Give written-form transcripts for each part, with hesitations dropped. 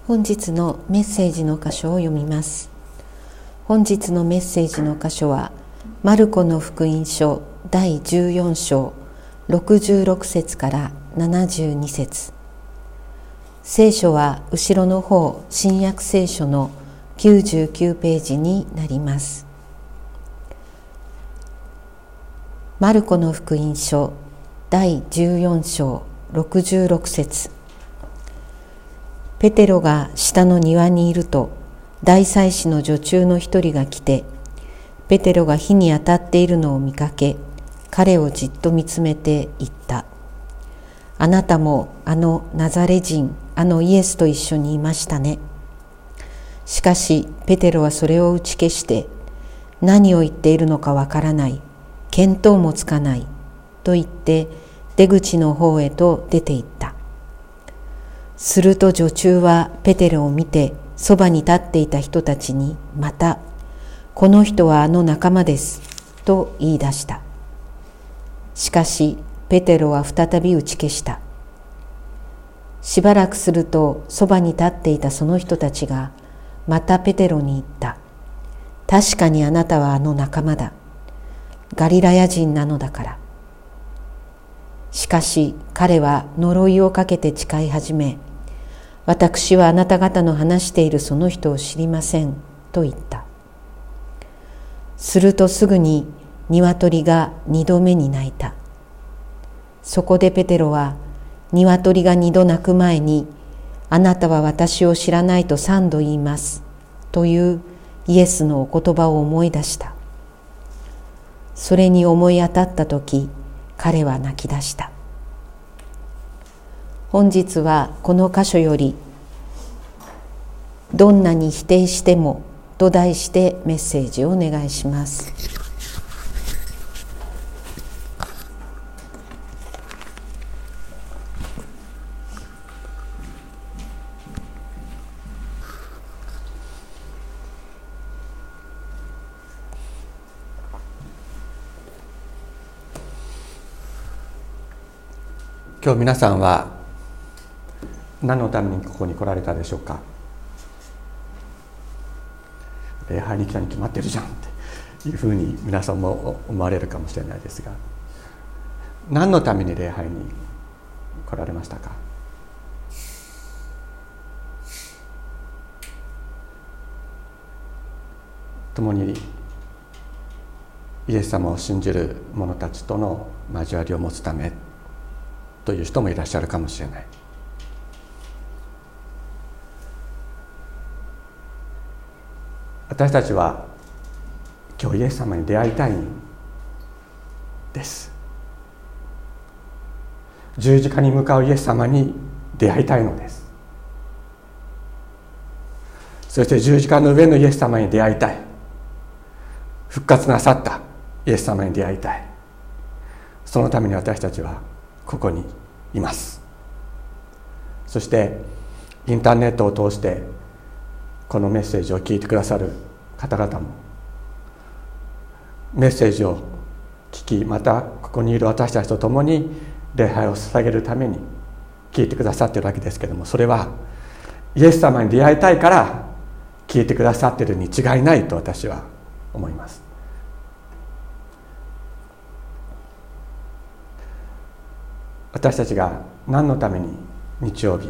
本日のメッセージの箇所を読みます。本日のメッセージの箇所はマルコの福音書第14章66節から72節。聖書は後ろの方、新約聖書の99ページになります。マルコの福音書第14章66節。ペテロが下の庭にいると、大祭司の女中の一人が来て、ペテロが火に当たっているのを見かけ、彼をじっと見つめて言った。あなたもあのナザレ人、あのイエスと一緒にいましたね。しかしペテロはそれを打ち消して、何を言っているのかわからない、見当もつかないと言って出口の方へと出て行った。すると女中はペテロを見て、そばに立っていた人たちにまた、この人はあの仲間ですと言い出した。しかしペテロは再び打ち消した。しばらくするとそばに立っていたその人たちがまたペテロに言った。確かにあなたはあの仲間だ。ガリラヤ人なのだから。しかし彼は呪いをかけて誓い始め、私はあなた方の話しているその人を知りませんと言った。するとすぐに鶏が2度目に鳴いた。そこでペテロは鶏が2度鳴く前に、あなたは私を知らないと3度言いますというイエスのお言葉を思い出した。それに思い当たったとき、彼は泣き出した。本日はこの箇所より、どんなに否定してもと題してメッセージをお願いします。 今日皆さんは何のためにここに来られたでしょうか。礼拝に来たに決まってるじゃんっていうふうに皆さんも思われるかもしれないですが、何のために礼拝に来られましたか。共にイエス様を信じる者たちとの交わりを持つためという人もいらっしゃるかもしれない。私たちは今日イエス様に出会いたいんです。十字架に向かうイエス様に出会いたいのです。そして十字架の上のイエス様に出会いたい。復活なさったイエス様に出会いたい。そのために私たちはここにいます。そしてインターネットを通してこのメッセージを聞いてくださる方々も、メッセージを聞き、またここにいる私たちと共に礼拝を捧げるために聞いてくださっているわけですけれども、それはイエス様に出会いたいから聞いてくださっているに違いないと私は思います。私たちが何のために日曜日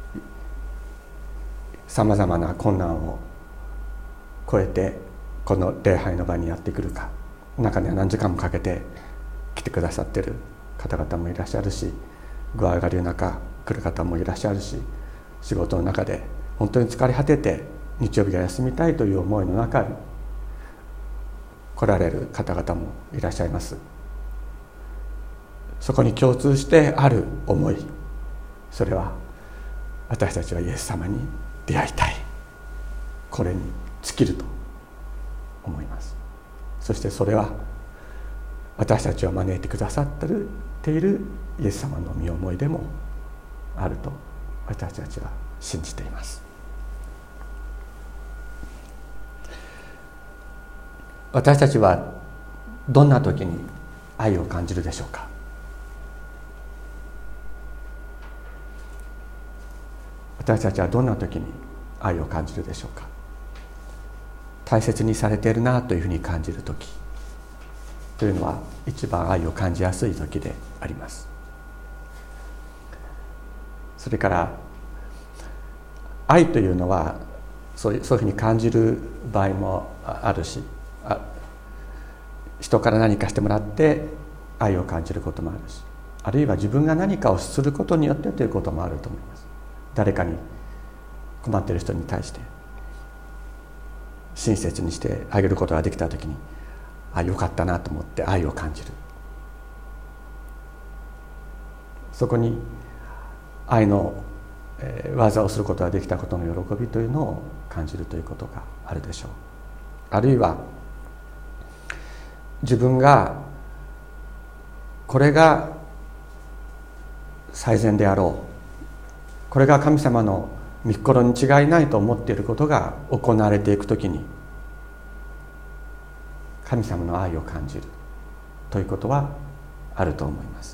さまざまな困難を越えてこの礼拝の場にやってくるか、中には何時間もかけて来てくださっている方々もいらっしゃるし、具合が悪い中来る方もいらっしゃるし、仕事の中で本当に疲れ果てて日曜日が休みたいという思いの中に来られる方々もいらっしゃいます。そこに共通してある思い、それは私たちはイエス様に出会いたい、これに尽きると思います。そしてそれは私たちを招いてくださっているイエス様の身思いでもあると私たちは信じています。私たちはどんな時に愛を感じるでしょうか。 私たちはどんな時に愛を感じるでしょうか。大切にされているなというふうに感じる時というのは一番愛を感じやすい時であります。それから愛というのはそういうふうに感じる場合もあるし、人から何かしてもらって愛を感じることもあるし、あるいは自分が何かをすることによってということもあると思います。誰かに困っている人に対して親切にしてあげることができたときに、よかったなと思って愛を感じる。そこに愛の技をすることができたことの喜びというのを感じるということがあるでしょう。あるいは自分がこれが最善であろう、これが神様の御心に違いないと思っていることが行われていくときに神様の愛を感じるということはあると思います。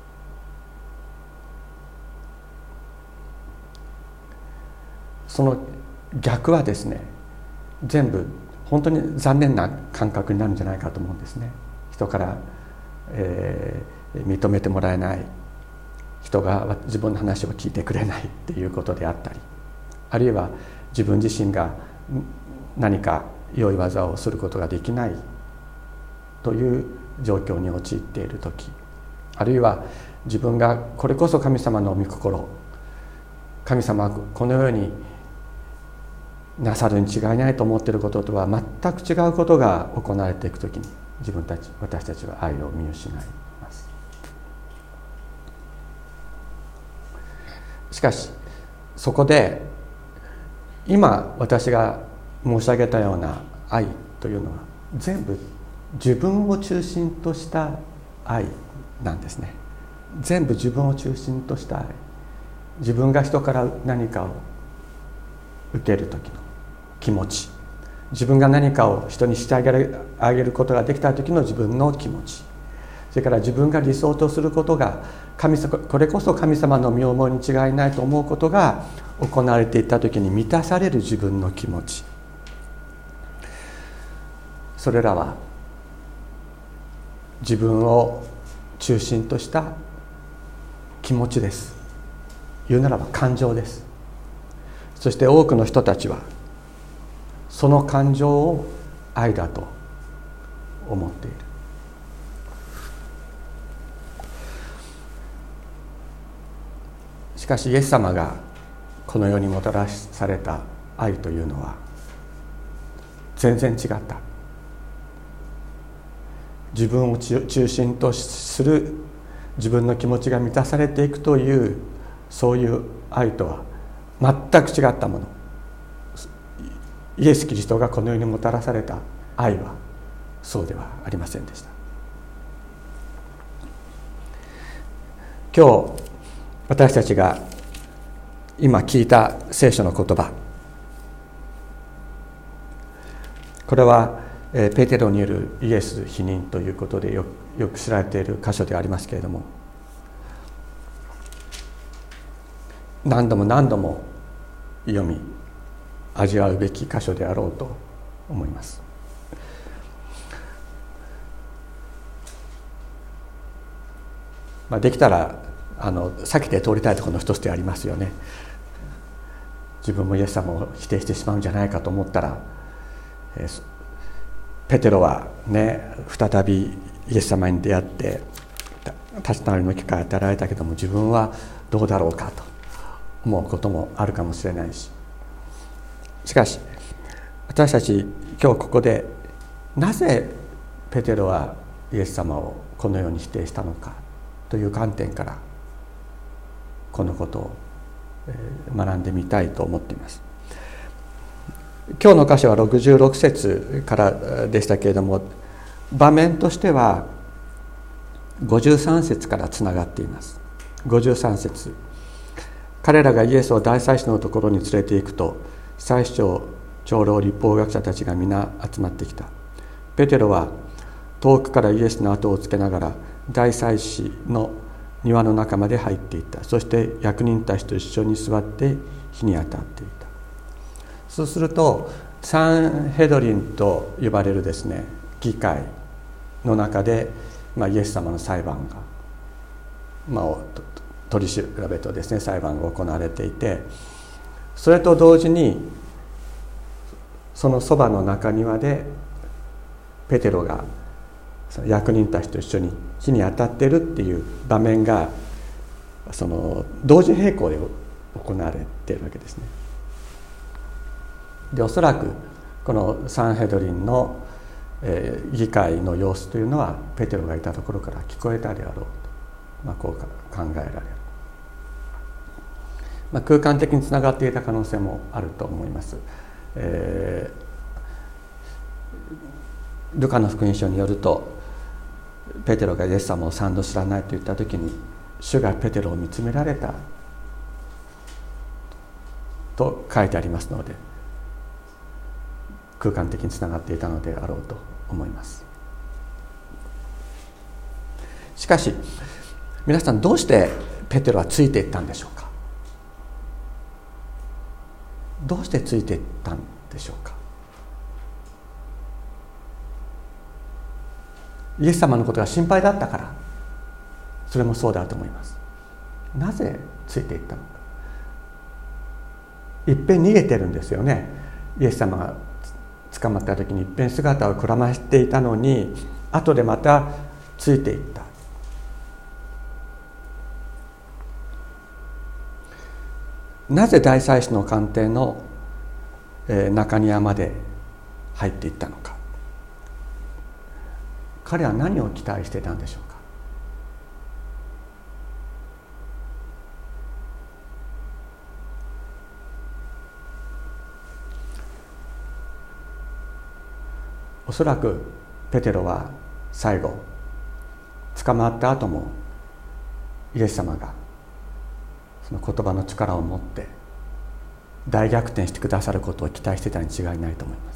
その逆はですね、全部本当に残念な感覚になるんじゃないかと思うんですね。人から、認めてもらえない、人が自分の話を聞いてくれないっていうことであったり、あるいは自分自身が何か良い技をすることができないという状況に陥っている時、あるいは自分がこれこそ神様の御心、神様はこのようになさるに違いないと思っていることとは全く違うことが行われていくときに、私たちは愛を見失います。しかしそこで今私が申し上げたような愛というのは全部自分を中心とした愛なんですね。全部自分を中心とした愛、自分が人から何かを受ける時の気持ち、自分が何かを人にしてあげることができた時の自分の気持ち、それから自分が理想とすることがこれこそ神様の御思いに違いないと思うことが行われていった時に満たされる自分の気持ち、それらは自分を中心とした気持ちです。言うならば感情です。そして多くの人たちはその感情を愛だと思っている。しかしイエス様がこの世にもたらされた愛というのは全然違った。自分を中心とする自分の気持ちが満たされていくというそういう愛とは全く違ったもの。イエス・キリストがこの世にもたらされた愛はそうではありませんでした。今日私たちが今聞いた聖書の言葉、これはペテロによるイエス否認ということでよく知られている箇所でありますけれども、何度も何度も読み味わうべき箇所であろうと思います。できたら避けて通りたいところの一つでありますよね。自分もイエス様を否定してしまうんじゃないかと思ったら、ペテロはね、再びイエス様に出会って立ち直りの機会を与えられたけども、自分はどうだろうかと思うこともあるかもしれないし、しかし私たち今日ここでなぜペテロはイエス様をこのように否定したのかという観点からこのことを学んでみたいと思っています。今日の箇所は66節からでしたけれども、場面としては53節からつながっています。53節、彼らがイエスを大祭司のところに連れて行くと、祭司長、長老、律法学者たちが皆集まってきた。ペテロは遠くからイエスの後をつけながら大祭司の庭の中まで入っていった。そして役人たちと一緒に座って火に当たっていた。そうするとサンヘドリンと呼ばれるですね、議会の中で、イエス様の裁判が、取り調べとですね、裁判が行われていて、それと同時にそのそばの中庭でペテロがその役人たちと一緒に火に当たっているっていう場面がその同時並行で行われているわけですね。でおそらくこのサンヘドリンの議会の様子というのはペテロがいたところから聞こえたであろうと、こう考えられる。空間的につながっていた可能性もあると思います。ルカの福音書によると、ペテロがイエス様を3度知らないと言った時に、主がペテロを見つめられたと書いてありますので、空間的につながっていたのであろうと思います。しかし皆さん、どうしてペテロはついていったんでしょうか。どうしてついていったんでしょうか。イエス様のことが心配だったから、それもそうだと思います。なぜついていったのか。いっぺん逃げてるんですよね。イエス様が捕まった時にいっぺん姿をくらましていたのに、後でまたついていった。なぜ大祭司の官邸の中庭まで入っていったのか。彼は何を期待していたんでしょうか。おそらくペテロは最後捕まった後もイエス様がその言葉の力を持って大逆転してくださることを期待していたに違いないと思います。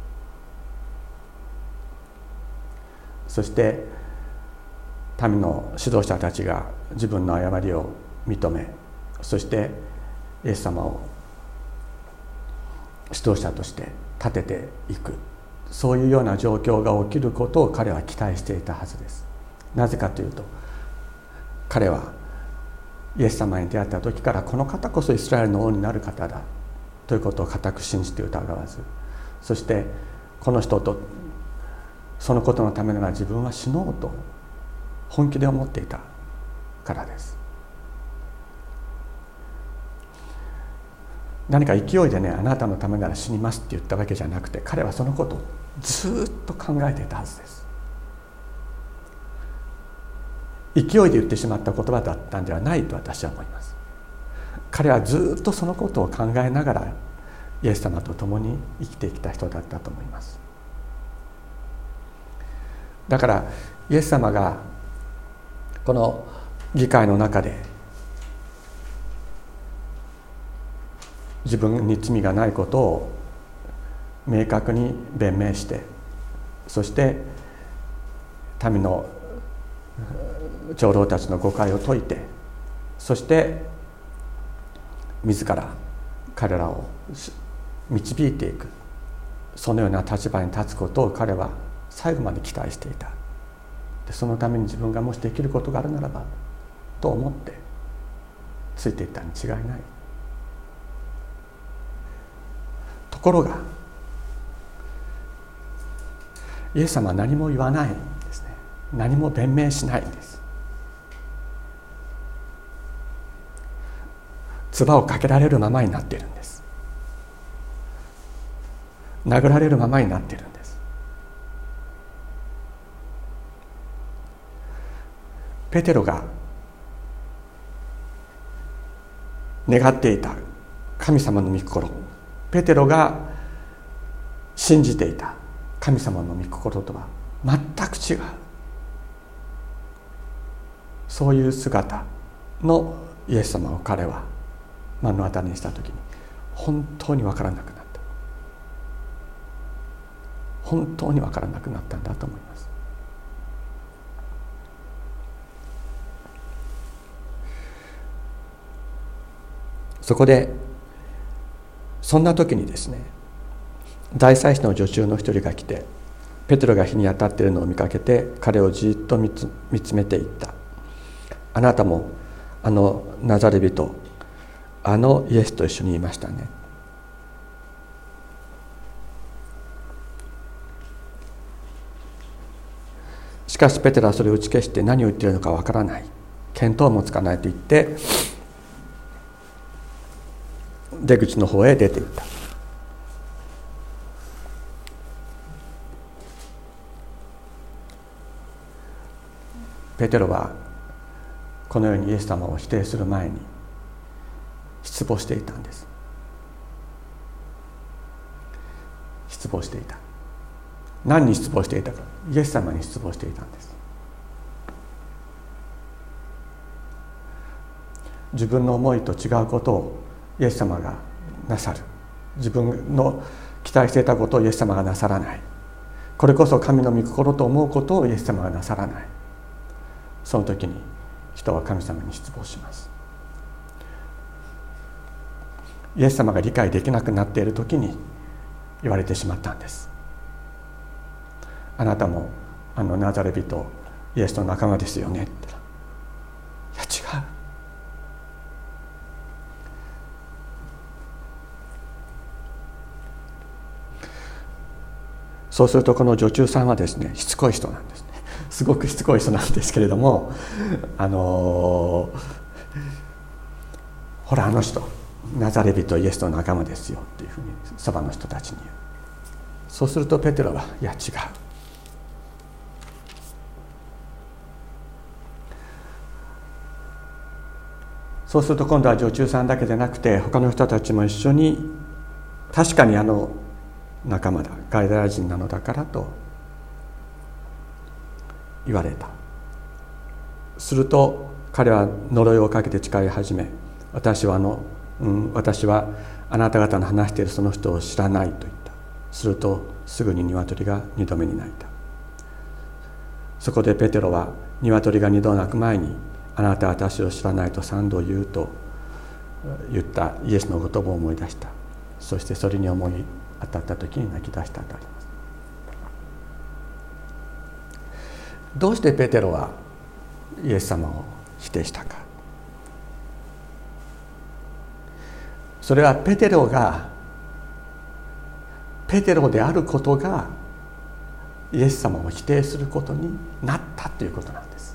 そして民の指導者たちが自分の誤りを認め、そしてイエス様を指導者として立てていく、そういうような状況が起きることを彼は期待していたはずです。なぜかというと、彼はイエス様に出会った時から、この方こそイスラエルの王になる方だということを固く信じて疑わず、そしてこの人とそのことのためなら自分は死のうと本気で思っていたからです。何か勢いでね、あなたのためなら死にますって言ったわけじゃなくて、彼はそのことをずっと考えていたはずです。勢いで言ってしまった言葉だったんではないと私は思います。彼はずっとそのことを考えながらイエス様と共に生きてきた人だったと思います。だからイエス様がこの議会の中で自分に罪がないことを明確に弁明して、そして民の長老たちの誤解を解いて、そして自ら彼らを導いていく、そのような立場に立つことを彼は最後まで期待していた。でそのために自分がもしできることがあるならばと思ってついていったに違いない。ところがイエス様は何も言わないんですね。何も弁明しないんです。唾をかけられるままになっているんです。殴られるままになっているんです。ペテロが願っていた神様の御心、ペテロが信じていた神様の御心とは全く違う、そういう姿のイエス様を彼は目の当たりにしたときに本当に分からなくなった。本当に分からなくなったんだと思います。 そこでそんな時にですね、大祭司の女中の一人が来て、ペテロが火に当たっているのを見かけて彼をじっと見つめていった。あなたもあのナザレ人、あのイエスと一緒にいましたね。しかしペテロはそれを打ち消して、何を言っているのかわからない、見当もつかないと言って出口の方へ出ていった。ペテロはこのようにイエス様を否定する前に失望していたんです。失望していた。何に失望していたか、イエス様に失望していたんです。自分の思いと違うことをイエス様がなさる、自分の期待していたことをイエス様がなさらない、これこそ神の御心と思うことをイエス様がなさらない。その時に人は神様に失望します。イエス様が理解できなくなっている時に言われてしまったんです。あなたもあのナザレ人イエスの仲間ですよねって。いや違う。そうするとこの女中さんはですね、しつこい人なんですね。すごくしつこい人なんですけれども、ほらあの人ナザレ人イエスの仲間ですよっていうふうにそばの人たちに言う。そうするとペテロは、いや違う、そうすると今度は女中さんだけでなくて他の人たちも一緒に、確かにあの仲間だ、ガリラヤ人なのだからと言われた。すると彼は呪いをかけて誓い始め、私はあなた方の話しているその人を知らないと言った。するとすぐに鶏が2度目に鳴いた。そこでペテロは鶏が2度鳴く前に、あなたは私を知らないと3度言うと言ったイエスの言葉を思い出した。そしてそれに思い当たった時に泣き出したとあります。どうしてペテロはイエス様を否定したか。それはペテロがペテロであることがイエス様を否定することになったということなんです。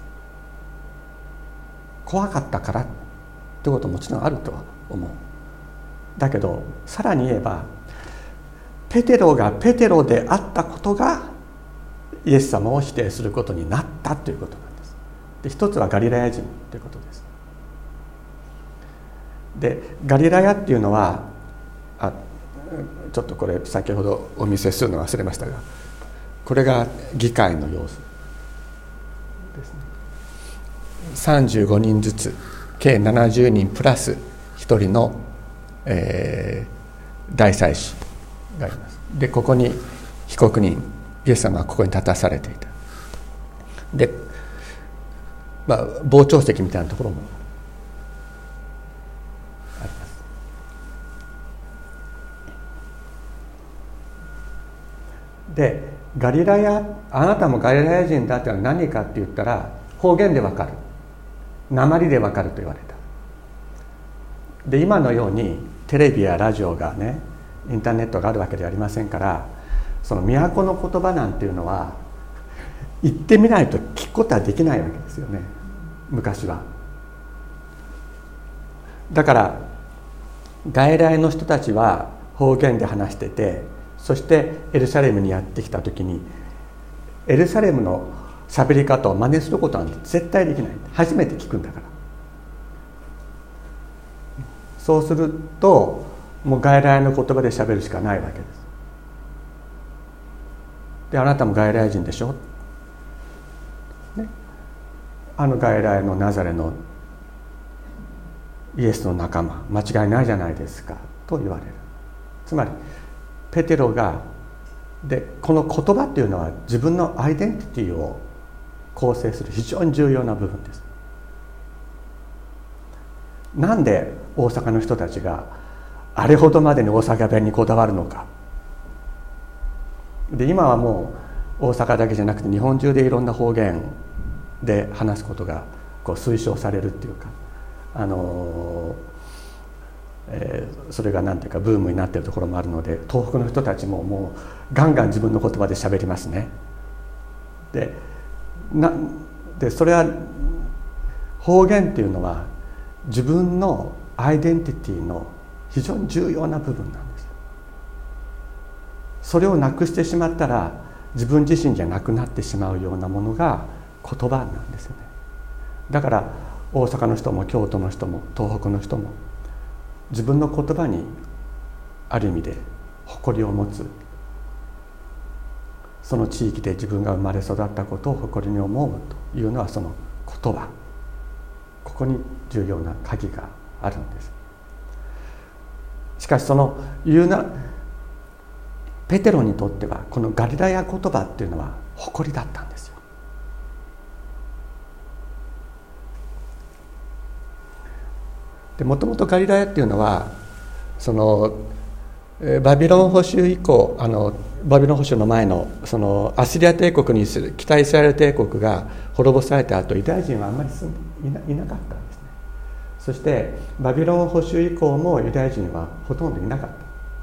怖かったからということももちろんあるとは思う。だけどさらに言えば、ペテロがペテロであったことがイエス様を否定することになったということなんです。で、一つはガリラヤ人ということです。で、ガリラヤっていうのはちょっとこれ先ほどお見せするの忘れましたが、これが議会の様子ですね。35人ずつ計70人プラス1人の、大祭司がいます。で、ここに被告人イエス様はここに立たされていた。で、傍聴席みたいなところもあります。で、ガリラヤ、あなたもガリラヤ人だってのは何かって言ったら、方言でわかる、訛りでわかると言われた。で、今のようにテレビやラジオがね、インターネットがあるわけではありませんから、その都の言葉なんていうのは言ってみないと聞くことはできないわけですよね、昔は。だから外来の人たちは方言で話してて、そしてエルサレムにやってきた時にエルサレムの喋り方を真似することは絶対できない。初めて聞くんだから。そうするともう外来の言葉で喋るしかないわけです。で、あなたも外来人でしょ、ね、あの外来のナザレのイエスの仲間、間違いないじゃないですかと言われる。つまりペテロがで、この言葉っていうのは自分のアイデンティティを構成する非常に重要な部分です。 なんで大阪の人たちがあれほどまでに大阪弁にこだわるのか。で今はもう大阪だけじゃなくて日本中でいろんな方言で話すことがこう推奨されるっていうか、それが何ていうかブームになっているところもあるので、東北の人たちももうガンガン自分の言葉で喋りますね。でそれは方言っていうのは自分のアイデンティティの非常に重要な部分なんです。それをなくしてしまったら自分自身じゃなくなってしまうようなものが言葉なんですよね。だから大阪の人も京都の人も東北の人も自分の言葉にある意味で誇りを持つ、その地域で自分が生まれ育ったことを誇りに思うというのはその言葉、ここに重要な鍵があるんです。しかしそのペテロにとってはこのガリラヤ言葉っていうのは誇りだったんですよ。でもともとガリラヤっていうのはそのバビロン捕囚以降、バビロン捕囚の前のそのアッシリア帝国に北イスラエル帝国が滅ぼされた後、ユダヤ人はあんまり住んでいなかったんですね。そしてバビロン捕囚以降もユダヤ人はほとんどいなかった。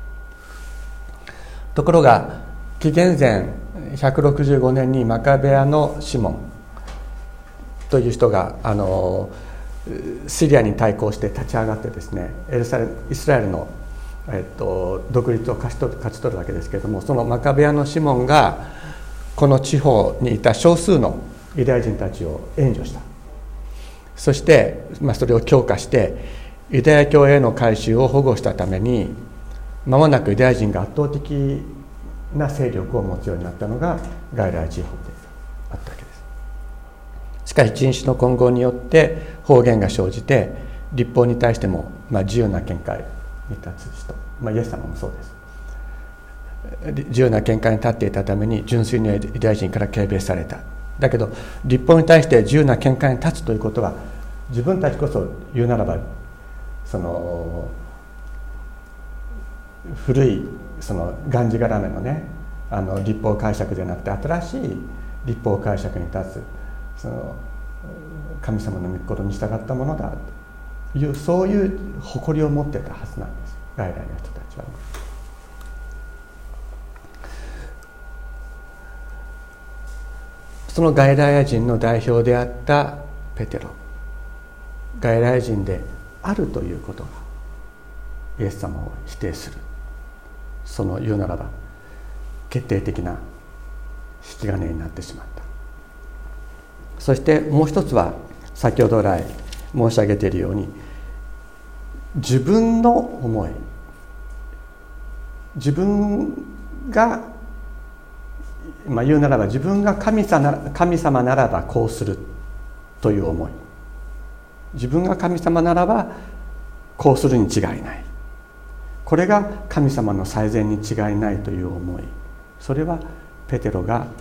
ところが紀元前165年にマカベアのシモンという人がシリアに対抗して立ち上がってですね、イスラエルの独立を勝ち取るわけですけれども、そのマカベアのシモンがこの地方にいた少数のユダヤ人たちを援助した。そして、それを強化してユダヤ教への改宗を保護したために、間もなくユダヤ人が圧倒的な勢力を持つようになったのがガリラヤ地方であったわけです。しかし人種の混合によって方言が生じて、律法に対しても自由な見解に立つ人、イエス様もそうです。自由な見解に立っていたために純粋なユダヤ人から軽蔑された。だけど律法に対して自由な見解に立つということは、自分たちこそ言うならばその古いそのがんじがらめのね、律法解釈でなくて新しい律法解釈に立つ、その神様の御心に従ったものだという、そういう誇りを持ってたはずなんです、ガイラヤの人たちは。そのガイラヤ人の代表であったペテロ、ガイラヤ人であるということがイエス様を否定する、その言うならば決定的な引き金になってしまった。そしてもう一つは、先ほど来申し上げているように、自分の思い、自分が言うならば自分が神様ならばこうするという思い、自分が神様ならばこうするに違いない、これが神様の最善に違いないという思い、それはペテロが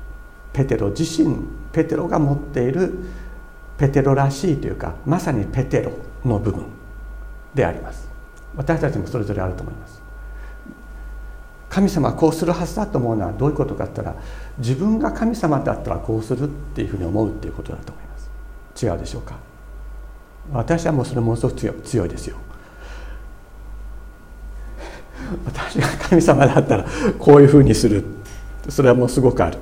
持っているペテロらしいというか、まさにペテロの部分であります。私たちもそれぞれあると思います。神様はこうするはずだと思うのはどういうことかって言ったら、自分が神様だったらこうするっていうふうに思うっていうことだと思います。違うでしょうか。私はもうそれものすごく強いですよ。私が神様だったらこういうふうにする、それはもうすごくある。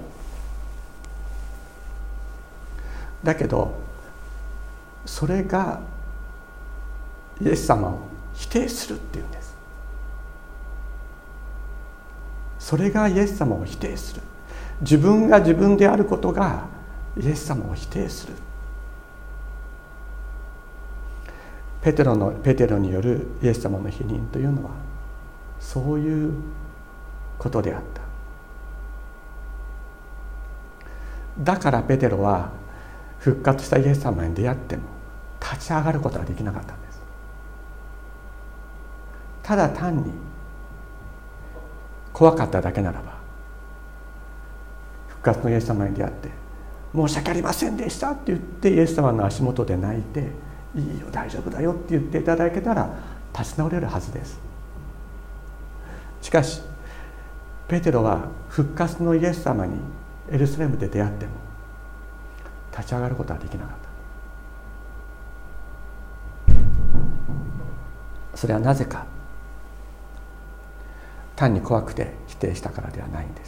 だけどそれがイエス様を否定するっていうんです。それがイエス様を否定する。自分が自分であることがイエス様を否定する。ペテロによるイエス様の否認というのはそういうことであった。だからペテロは復活したイエス様に出会っても立ち上がることができなかったんです。ただ単に怖かっただけならば、復活のイエス様に出会って申し訳ありませんでしたって言ってイエス様の足元で泣いていいよ大丈夫だよって言っていただけたら立ち直れるはずです。しかしペテロは復活のイエス様にエルサレムで出会っても立ち上がることはできなかった。それはなぜか、単に怖くて否定したからではないんです。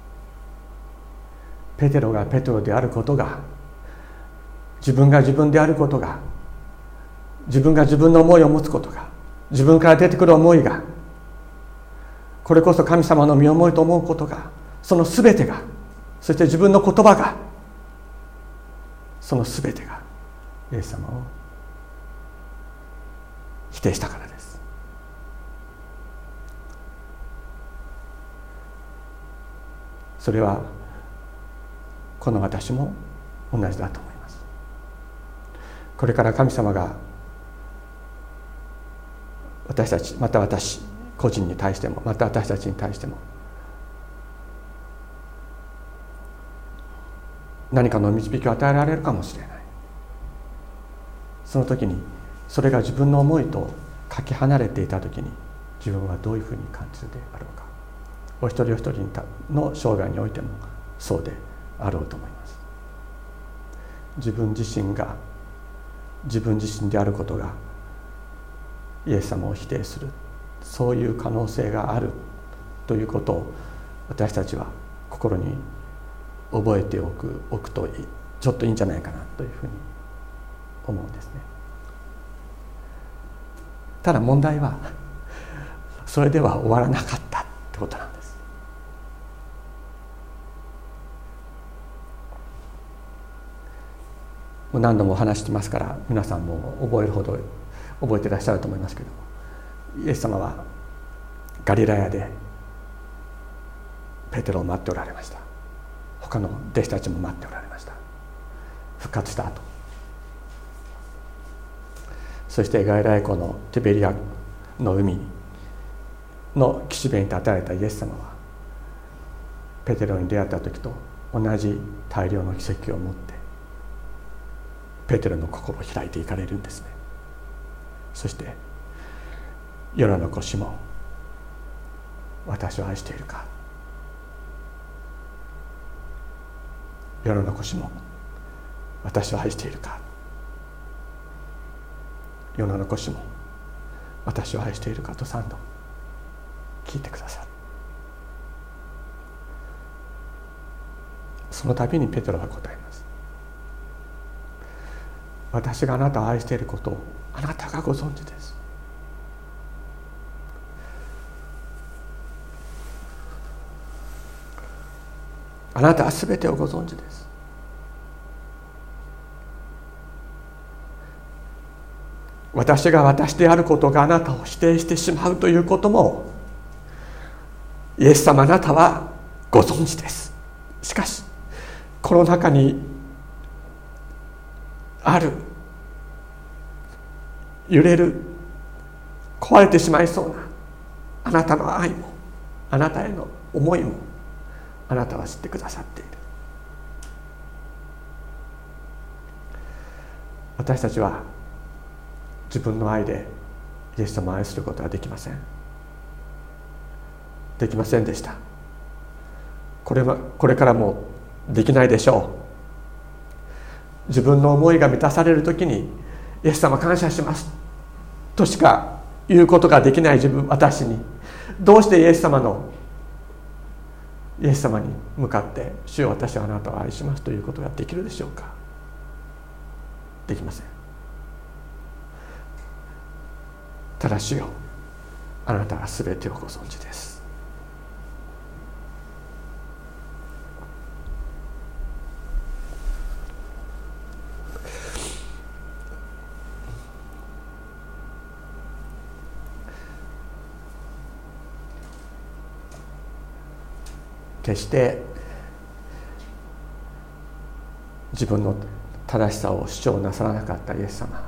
ペテロがペテロであることが、自分が自分であることが、自分が自分の思いを持つことが、自分から出てくる思いが、これこそ神様の身思いと思うことが、その全てが、そして自分の言葉が、その全てがイエス様を否定したからです。それはこの私も同じだと思います。これから神様が私たち、また私個人に対しても、また私たちに対しても何かの導きを与えられるかもしれない。その時にそれが自分の思いとかけ離れていた時に自分はどういうふうに感じるであろうか。お一人お一人の生涯においてもそうであろうと思います。自分自身が自分自身であることがイエス様を否定する、そういう可能性があるということを私たちは心に覚えておくとちょっといいんじゃないかなというふうに思うんですね。ただ問題はそれでは終わらなかったってことなんです。もう何度もお話してますから皆さんも覚えるほど覚えていらっしゃると思いますけども、イエス様はガリラヤでペテロを待っておられました。他の弟子たちも待っておられました。復活した後、そしてガリラヤ湖のティベリアの海の岸辺に立たれたイエス様はペテロに出会った時と同じ大量の奇跡を持ってペテロの心を開いていかれるんですね。そしてヨナの子シモン、私を愛しているか。ヨナの子シモン、私を愛しているか。ヨナの子シモン、私を愛しているかと3度聞いてくださる。その度にペテロは答えます。私があなたを愛していることをあなたがご存知です。あなたはすべてをご存知です。私が私であることがあなたを否定してしまうということもイエス様あなたはご存知です。しかしこの中にある揺れる壊れてしまいそうなあなたの愛もあなたへの思いもあなたは知ってくださっている。私たちは自分の愛でイエス様を愛することはできません。できませんでした。これからもできないでしょう。自分の思いが満たされるときにイエス様感謝しますとしか言うことができない私にどうしてイエス様に向かって主よ私はあなたを愛しますということができるでしょうか。できません。ただ主よあなたはすべてをご存知です。決して自分の正しさを主張なさらなかったイエス様、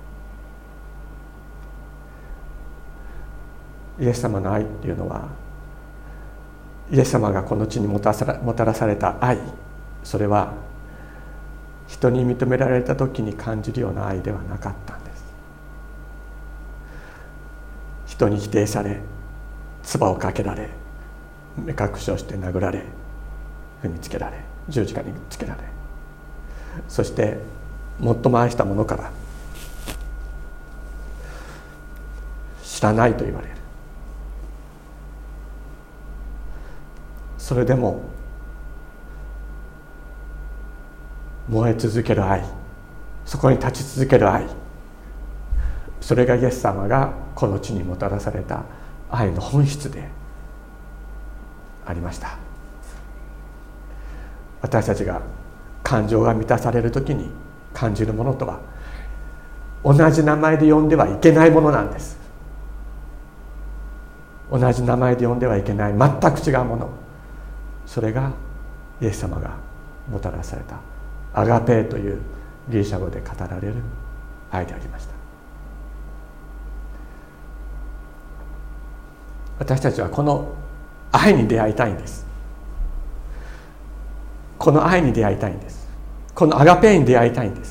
イエス様の愛っていうのはイエス様がこの地にもたらされた愛、それは人に認められた時に感じるような愛ではなかったんです。人に否定され、唾をかけられ、目隠しをして殴られ、踏みつけられ、十字架につけられ、そして最も愛した者から知らないと言われる。それでも燃え続ける愛、そこに立ち続ける愛、それがイエス様がこの地にもたらされた愛の本質でありました。私たちが感情が満たされるときに感じるものとは、同じ名前で呼んではいけないものなんです。同じ名前で呼んではいけない全く違うもの、それがイエス様がもたらされたアガペーというギリシャ語で語られる愛でありました。私たちはこの愛に出会いたいんです。この愛に出会いたいんです。このアガペーに出会いたいんです。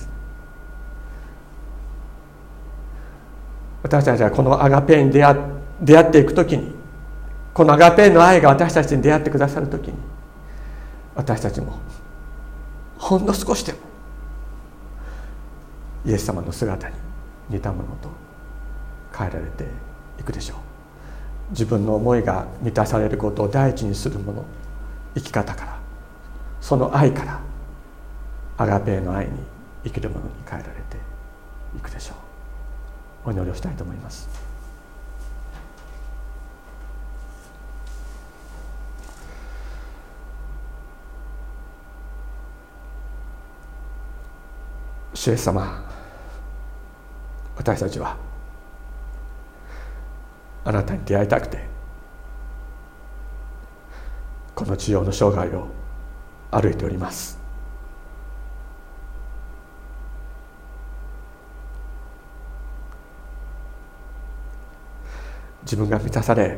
私たちはこのアガペーに出会っていくときに、このアガペーの愛が私たちに出会ってくださるときに、私たちもほんの少しでもイエス様の姿に似たものと変えられていくでしょう。自分の思いが満たされることを第一にするもの、生き方から、その愛からアガペーの愛に生きるものに変えられていくでしょう。お祈りをしたいと思います。主イエス様、私たちはあなたに出会いたくてこの地上の生涯を歩いております。自分が満たされ、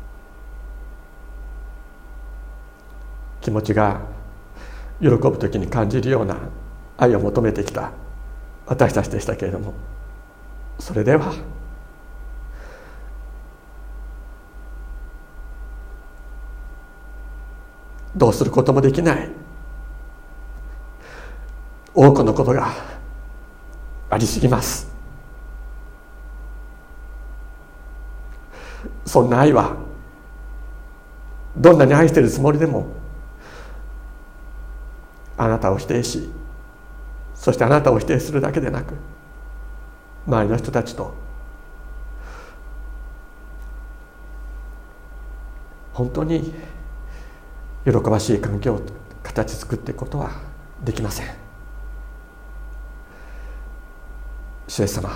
気持ちが喜ぶときに感じるような愛を求めてきた私たちでしたけれども、それではどうすることもできない多くのことがありすぎます。そんな愛はどんなに愛しているつもりでもあなたを否定し、そしてあなたを否定するだけでなく、周りの人たちと本当に喜ばしい環境を形作っていくことはできません。主イエス様、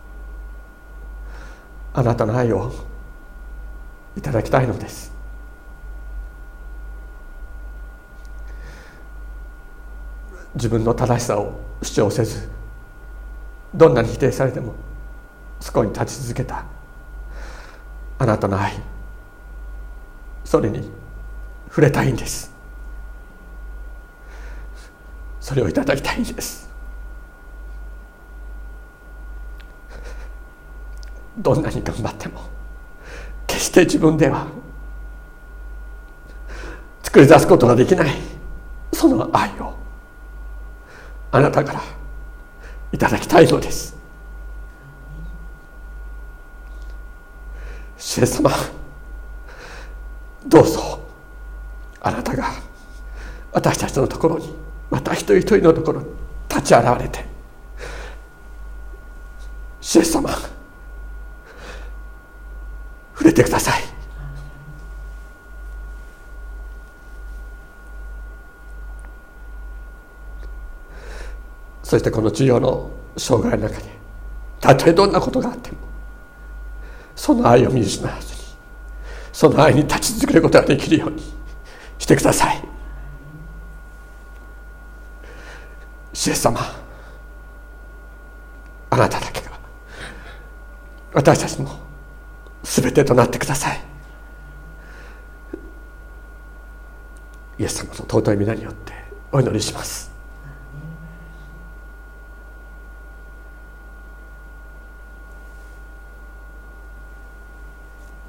あなたの愛をいただきたいのです。自分の正しさを主張せず、どんなに否定されてもそこに立ち続けたあなたの愛、それに触れたいんです。それをいただきたいんです。どんなに頑張っても決して自分では作り出すことができないその愛をあなたからいただきたいのです。主イエス様、どうぞあなたが私たちのところに、また一人一人のところに立ち現れて、主イエス様、触れてください。そしてこの地上の生涯の中で、たとえどんなことがあってもその愛を見失わずに、その愛に立ち続けることができるようにしてください。主イエス様、あなただけが私たちの全てとなってください。イエス様の尊い皆によってお祈りします。